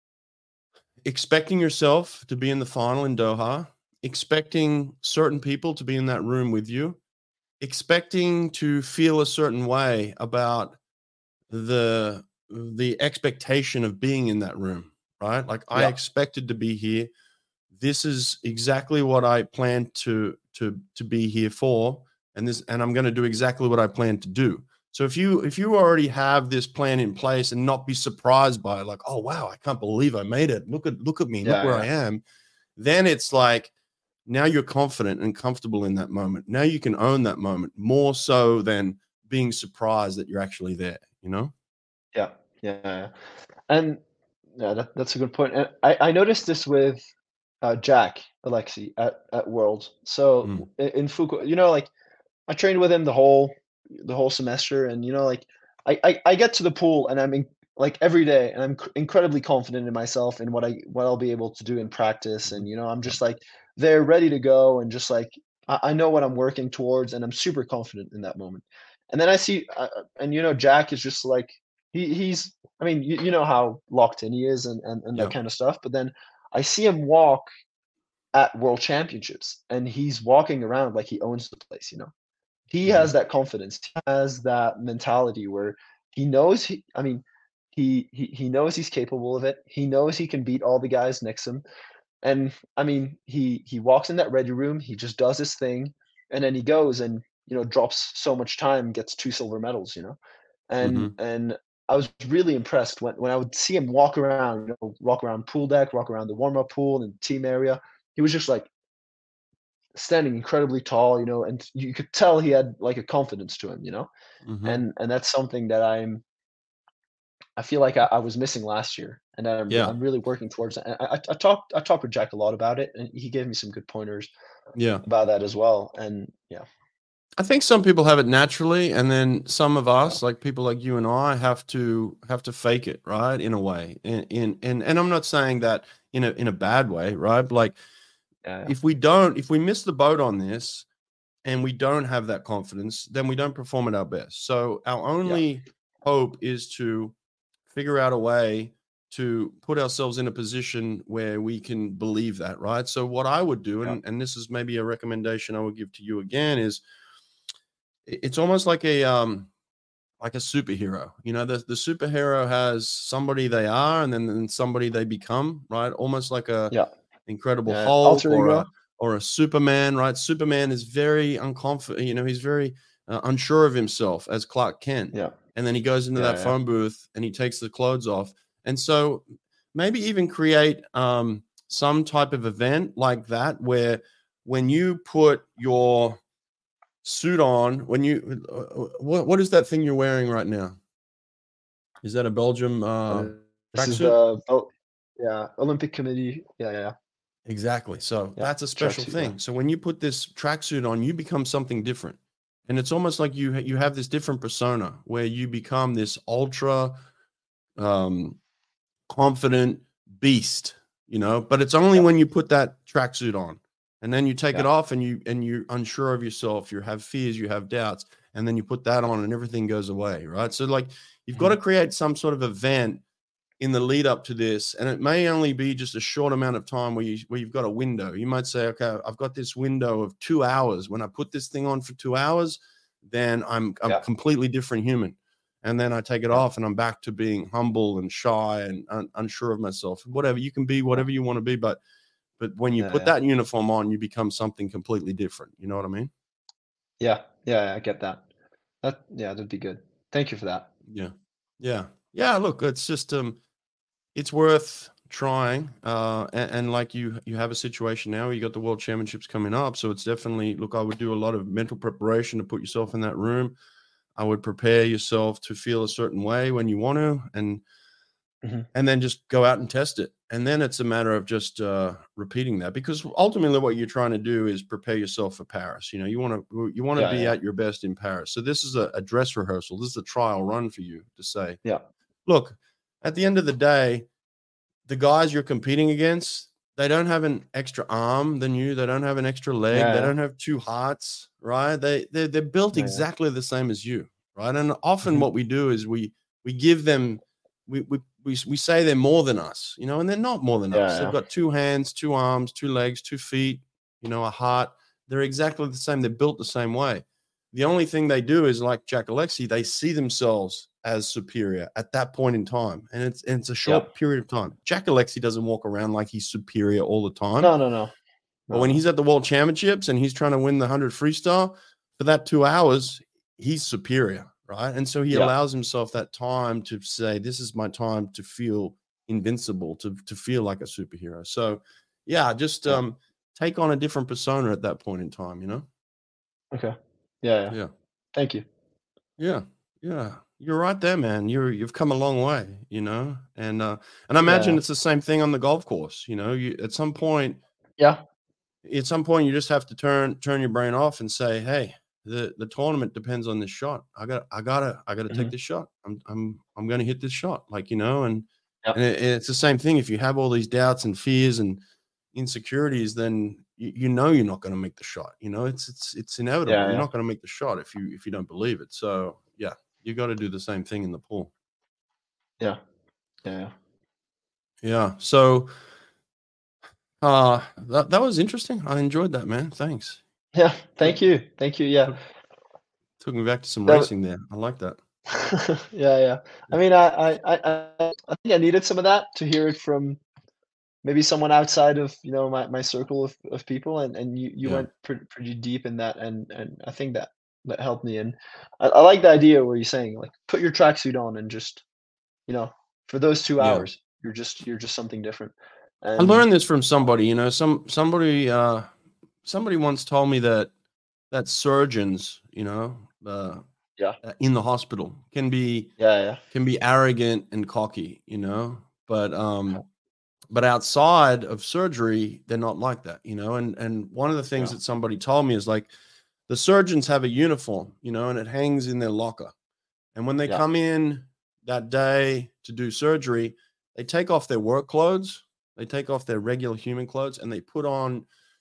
expecting yourself to be in the final in Doha, expecting certain people to be in that room with you, expecting to feel a certain way about the expectation of being in that room, right? Like, I yeah, expected to be here. This is exactly what I planned to be here for, and I'm going to do exactly what I plan to do. So if you already have this plan in place and not be surprised by it, like, oh wow, I can't believe I made it. Look at me, look yeah, where I yeah, am. Then it's like, now you're confident and comfortable in that moment. Now you can own that moment more so than being surprised that you're actually there, you know? yeah, yeah, yeah. And yeah, that's a good point. And I noticed this with Jack Alexi at Worlds. So Mm, in Fuku, you know, like I trained with him the whole semester, and you know, like I get to the pool and like every day, and I'm incredibly confident in myself and what I'll be able to do in practice, mhm, and you know, I'm yep, just like they're ready to go, and just like I know what I'm working towards, and I'm super confident in that moment. And then I see, and you know, Jack is just like he's. I mean, you know how locked in he is, and that yep, kind of stuff. But then I see him walk at World Championships, and he's walking around like he owns the place. You know, he mhm, has that confidence. He has that mentality where he knows I mean, he knows he's capable of it. He knows he can beat all the guys next to him. And I mean, he walks in that ready room, he just does his thing, and then he goes and, you know, drops so much time, gets 2 silver medals, you know? mhm, And I was really impressed when I would see him walk around, you know, walk around pool deck, walk around the warm-up pool and team area. He was just like standing incredibly tall, you know, and you could tell he had like a confidence to him, you know? mhm. And that's something that I feel like I was missing last year, and Yeah, I'm really working towards that. And I talked with Jack a lot about it, and he gave me some good pointers yeah. about that as well. And yeah, I think some people have it naturally, and then some of yeah, us, like people like you and I, have to fake it, right? In a way, and I'm not saying that in a bad way, right? But like, yeah, if we miss the boat on this, and we don't have that confidence, then we don't perform at our best. So our only hope is to figure out a way to put ourselves in a position where we can believe that, right? So what I would do, and this is maybe a recommendation I would give to you again, is it's almost like a superhero. You know, the superhero has somebody they are, and then somebody they become, right? Almost like a Incredible Hulk or a Superman, right? Superman is very unconfident. You know, he's very unsure of himself as Clark Kent. Yeah. And then he goes into that phone booth and he takes the clothes off. And so maybe even create some type of event like that, where when you put your suit on, when you what is that thing you're wearing right now? Is that a Belgium this is tracksuit? the Olympic Committee. Yeah. Exactly. So that's a special thing. So when you put this tracksuit on, you become something different. And it's almost like you have this different persona where you become this ultra confident beast, you know, but it's only when you put that tracksuit on, and then you take it off and you're unsure of yourself, you have fears, you have doubts, and then you put that on and everything goes away, right? So like you've got to create some sort of event in the lead up to this, and it may only be just a short amount of time where you've got a window. You might say, okay, I've got this window of 2 hours. When I put this thing on for 2 hours, then I'm a completely different human. And then I take it off and I'm back to being humble and shy and unsure of myself. Whatever, you can be whatever you want to be, but when you put that uniform on, you become something completely different. You know what I mean? Yeah, I get that. That'd be good. Thank you for that. Yeah. Look, it's just it's worth trying. And like you have a situation now where you got the World Championships coming up, so it's definitely, look, I would do a lot of mental preparation to put yourself in that room. I would prepare yourself to feel a certain way when you want to, and then just go out and test it. And then it's a matter of just repeating that, because ultimately what you're trying to do is prepare yourself for Paris. You know, you want to be at your best in Paris. So this is a dress rehearsal. This is a trial run for you to say, look, at the end of the day, the guys you're competing against, they don't have an extra arm than you. They don't have an extra leg. They don't have 2 hearts, right? They're built exactly the same as you, right? And often what we do is we give them, we say they're more than us, you know, and they're not more than us. They've got 2 hands, 2 arms, 2 legs, 2 feet, you know, a heart. They're exactly the same. They're built the same way. The only thing they do is, like Jack Alexi, they see themselves as superior at that point in time. And it's a short period of time. Jack Alexi doesn't walk around like he's superior all the time. No. But when he's at the World Championships and he's trying to win the 100 freestyle, for that 2 hours, he's superior, right? And so he allows himself that time to say, this is my time to feel invincible, to feel like a superhero. So, just take on a different persona at that point in time, you know? Okay. Yeah. Thank you. Yeah. You're right there, man. You've come a long way, you know? And I imagine it's the same thing on the golf course. You know, at some point, you just have to turn your brain off and say, hey, the tournament depends on this shot. I gotta take this shot. I'm gonna hit this shot, like, you know, and it's the same thing. If you have all these doubts and fears and insecurities, then you know you're not going to make the shot. You know, it's inevitable. You're not going to make the shot if you don't believe it. So you got to do the same thing in the pool. Yeah. So that was interesting. I enjoyed that, man. Thanks. Yeah. Thank you. Yeah. Took me back to some racing there. I like that. Yeah. I mean, I think I needed some of that to hear it from maybe someone outside of, you know, my circle of people, and you went pretty deep in that, and I think that helped me. And I like the idea where you're saying, like, put your tracksuit on and just, you know, for those 2 hours, you're just something different. And I learned this from somebody, you know, somebody once told me that surgeons, you know, in the hospital can be arrogant and cocky, you know, but outside of surgery, they're not like that, you know. And one of the things that somebody told me is, like, the surgeons have a uniform, you know, and it hangs in their locker. And when they come in that day to do surgery, they take off their work clothes, they take off their regular human clothes, and they put on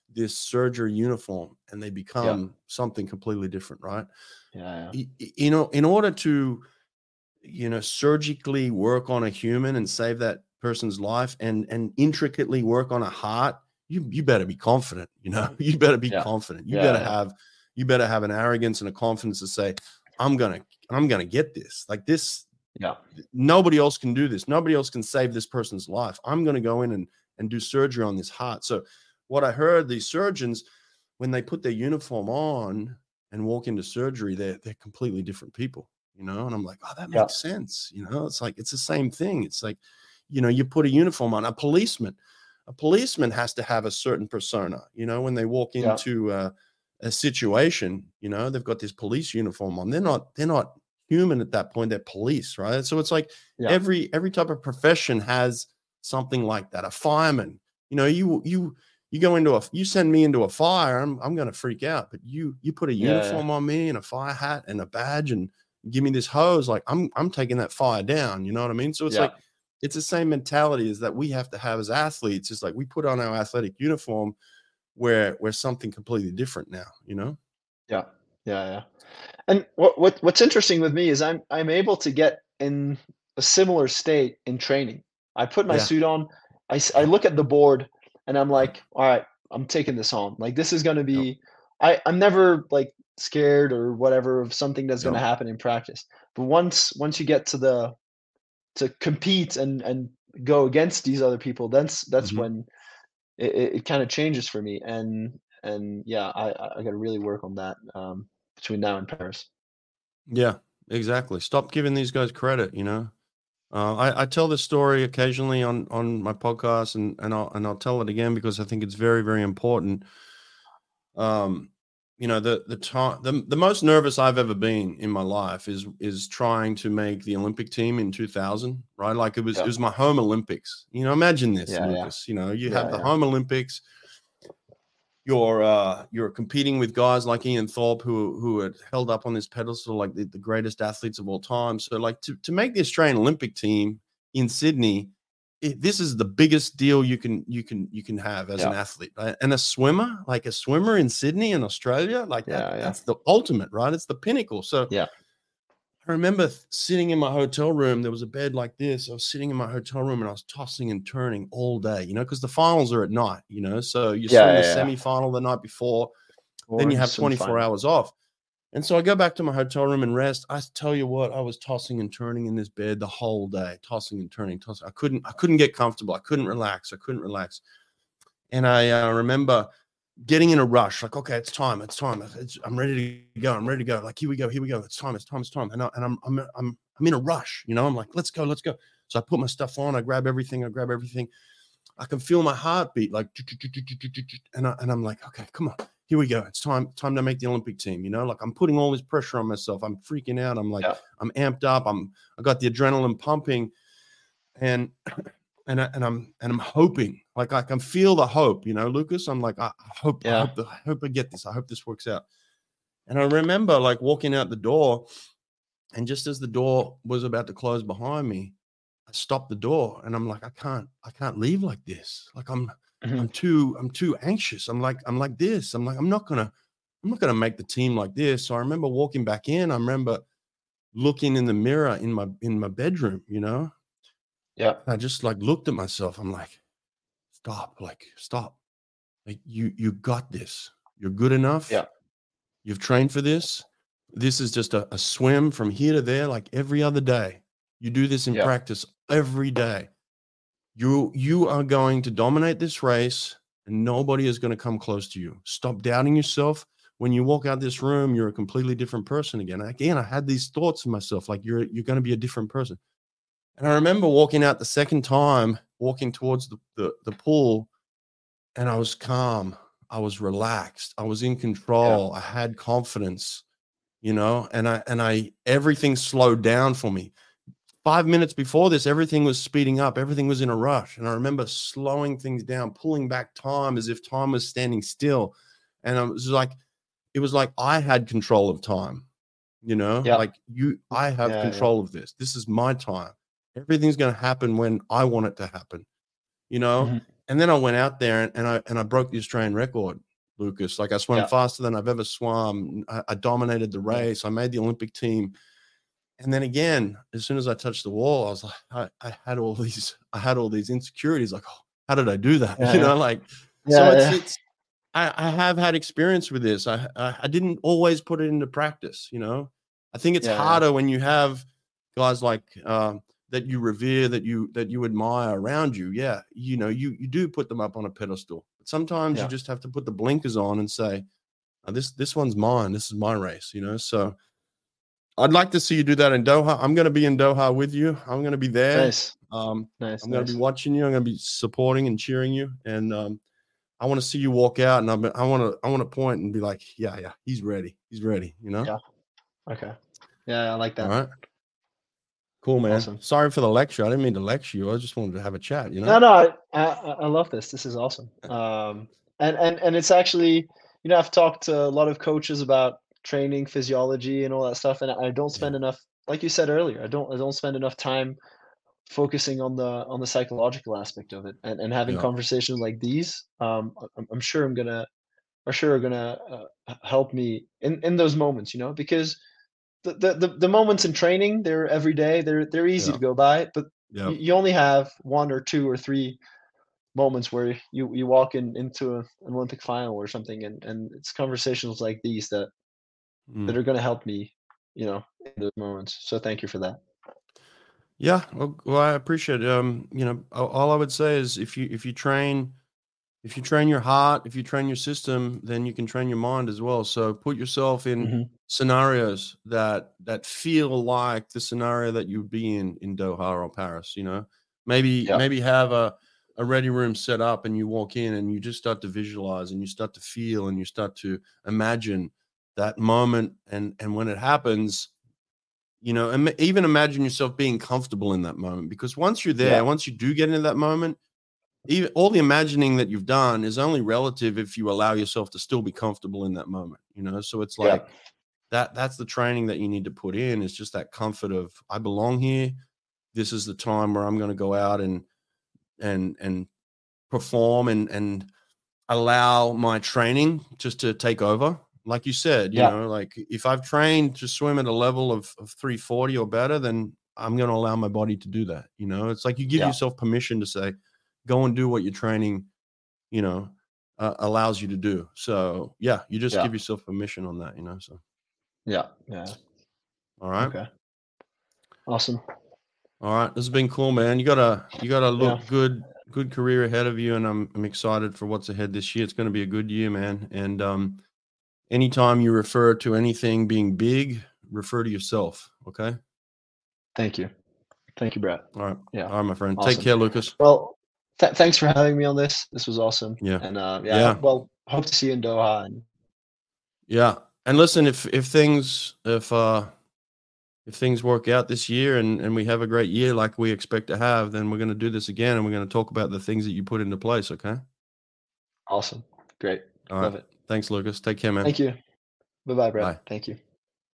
this surgery uniform and they become something completely different, right? You know, in order to, you know, surgically work on a human and save that person's life and intricately work on a heart, you better be confident, you know, you better be confident. You better have an arrogance and a confidence to say, I'm going to get this. Like this, nobody else can do this. Nobody else can save this person's life. I'm going to go in and do surgery on this heart. So what I heard, these surgeons, when they put their uniform on and walk into surgery, they're completely different people, you know? And I'm like, oh, that makes sense. You know, it's like, it's the same thing. It's like, you know, you put a uniform on. A policeman has to have a certain persona, you know, when they walk into a situation, you know, they've got this police uniform on. They're not human at that point. They're police, right? So it's like every type of profession has something like that. A fireman, you know, you go into you send me into a fire, I'm going to freak out, but you put a uniform on me and a fire hat and a badge and give me this hose, like I'm taking that fire down, you know what I mean? So it's like, it's the same mentality as that we have to have as athletes. It's like we put on our athletic uniform where we're something completely different now, you know? Yeah. And what's interesting with me is I'm able to get in a similar state in training. I put my suit on, I look at the board and I'm like, all right, I'm taking this on. Like this is going to be, I'm never like scared or whatever of something that's going to happen in practice. But once you get to compete and go against these other people, that's when it kind of changes for me. And yeah, I got to really work on that between now and Paris. Yeah, exactly. Stop giving these guys credit, you know? I tell this story occasionally on my podcast and I'll tell it again because I think it's very, very important. You know, the most nervous I've ever been in my life is trying to make the Olympic team in 2000, right? Like it was my home Olympics. You know, imagine this, Lucas. You know, you have the home Olympics. You're competing with guys like Ian Thorpe who had held up on this pedestal like the greatest athletes of all time. So like to make the Australian Olympic team in Sydney, this is the biggest deal you can have as an athlete, right? And a swimmer in Sydney in Australia, like that's the ultimate, right? It's the pinnacle. So I remember sitting in my hotel room. There was a bed like this. I was sitting in my hotel room and I was tossing and turning all day, you know, because the finals are at night, you know. So you swim the semi-final the night before, then you have 24 hours off. And so I go back to my hotel room and rest. I tell you what, I was tossing and turning in this bed the whole day, tossing and turning. I couldn't get comfortable. I couldn't relax. And I remember getting in a rush, like, okay, it's time. I'm ready to go. Like, here we go. It's time. And I'm in a rush, you know. I'm like, let's go. So I put my stuff on. I grab everything. I can feel my heartbeat, like, and I'm like, okay, come on, here we go. It's time to make the Olympic team, you know. Like I'm putting all this pressure on myself. I'm freaking out. I'm like, I'm amped up. I got the adrenaline pumping, and I'm hoping, like I can feel the hope, you know, Lucas. I'm like, I hope I get this. I hope this works out. And I remember like walking out the door, and just as the door was about to close behind me, I stopped the door, and I'm like, I can't leave like this. Like I'm too anxious. I'm like this. I'm like, I'm not gonna make the team like this. So I remember walking back in. I remember looking in the mirror in my bedroom, you know. Yeah. I just like looked at myself. I'm like, stop. Like you got this. You're good enough. Yeah. You've trained for this. This is just a swim from here to there, like every other day. You do this in practice every day. You are going to dominate this race, and nobody is going to come close to you. Stop doubting yourself. When you walk out this room, you're a completely different person again. Again, I had these thoughts in myself, like you're going to be a different person. And I remember walking out the second time, walking towards the pool, and I was calm. I was relaxed. I was in control. I had confidence, you know, and I everything slowed down for me. 5 minutes before this, everything was speeding up. Everything was in a rush. And I remember slowing things down, pulling back time as if time was standing still. And it was like I had control of time, you know, like I have control of this. This is my time. Everything's going to happen when I want it to happen, you know? then I went out there and I broke the Australian record, Lucas. Like I swam faster than I've ever swum. I dominated the race. I made the Olympic team. And then again, as soon as I touched the wall, I was like, I had all these insecurities. Like, oh, how did I do that? I have had experience with this. I didn't always put it into practice. I think it's harder when you have guys like that you revere, that you admire around you. Yeah, you do put them up on a pedestal. But sometimes you just have to put the blinkers on and say, this one's mine. This is my race. So I'd like to see you do that in Doha. I'm going to be in Doha with you. I'm going to be there. Nice. I'm going to be watching you. I'm going to be supporting and cheering you. And I want to see you walk out, and I want to point and be like, yeah, he's ready. He's ready. Yeah. Okay. Yeah, I like that. All right. Cool, man. Awesome. Sorry for the lecture. I didn't mean to lecture you. I just wanted to have a chat. No, I love this. This is awesome. And it's actually, I've talked to a lot of coaches about training physiology and all that stuff, and I don't spend enough, like you said earlier, I don't spend enough time focusing on the psychological aspect of it, and having conversations like these. I'm sure are gonna help me in those moments, because the moments in training, they're every day, they're easy to go by, but you only have 1 or 2 or 3 moments where you walk into an Olympic final or something, and it's conversations like these that are going to help me, in those moments. So thank you for that. Yeah, well, I appreciate it. All I would say is if you train your heart, if you train your system, then you can train your mind as well. So put yourself in scenarios that feel like the scenario that you'd be in Doha or Paris. Maybe have a ready room set up, and you walk in and you just start to visualize, and you start to feel, and you start to imagine that moment. And when it happens, even imagine yourself being comfortable in that moment, because once you're there, once you do get into that moment, even all the imagining that you've done is only relative if you allow yourself to still be comfortable in that moment. So it's like that's the training that you need to put in, is just that comfort of, I belong here. This is the time where I'm going to go out and perform and allow my training just to take over. Like you said, like if I've trained to swim at a level of 340 or better, then I'm going to allow my body to do that. It's like you give yourself permission to say, go and do what your training, allows you to do. So you just give yourself permission on that, so. Yeah. All right. Okay. Awesome. All right. This has been cool, man. You got a look good career ahead of you. And I'm excited for what's ahead this year. It's going to be a good year, man. And, anytime you refer to anything being big, refer to yourself. Okay. Thank you, Brett. All right. Yeah. All right, my friend. Awesome. Take care, Lucas. Well, thanks for having me on this. This was awesome. Yeah. And well, hope to see you in Doha. And listen, if things work out this year and we have a great year like we expect to have, then we're going to do this again, and we're going to talk about the things that you put into place. Okay. Awesome. Great. All Love right. it. Thanks, Lucas. Take care, man. Thank you. Bye-bye, Brett. Bye. Thank you.